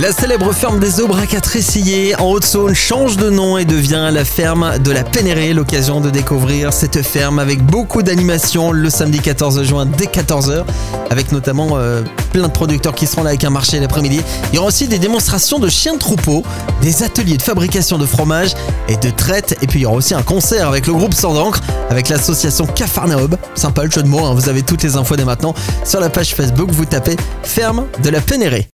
La célèbre ferme des Aubrac à Tressillé, en Haute-Saône, change de nom et devient la ferme de la Peinérée. L'occasion de découvrir cette ferme avec beaucoup d'animations le samedi 14 juin dès 14h, avec notamment plein de producteurs qui seront là avec un marché l'après-midi. Il y aura aussi des démonstrations de chiens de troupeau, des ateliers de fabrication de fromage et de traite. Et puis il y aura aussi un concert avec le groupe Sang d'encre, avec l'association Capharnaüm. Sympa le jeu de mots, hein. Vous avez toutes les infos dès maintenant sur la page Facebook. Vous tapez Ferme de la Peinérée.